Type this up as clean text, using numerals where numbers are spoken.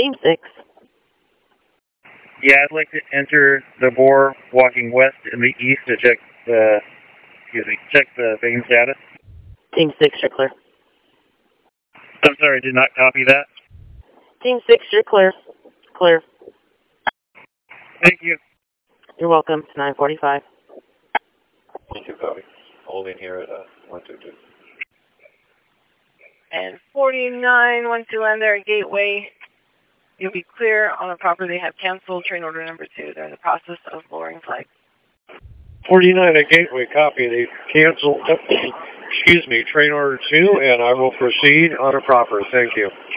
Team 6. Yeah, I'd like to enter the bore walking west and the east to check the vein status. Team 6, you're clear. I'm sorry, I did not copy that. Team 6, you're clear. Clear. Thank you. You're welcome. It's 9:45. Thank you, copy. Holding here at 122. And 4912 and there at Gateway. You'll be clear on the property. They have canceled train order number 2. They're in the process of lowering flag. 49 at Gateway, copy. They canceled, train order 2, and I will proceed on a proper. Thank you.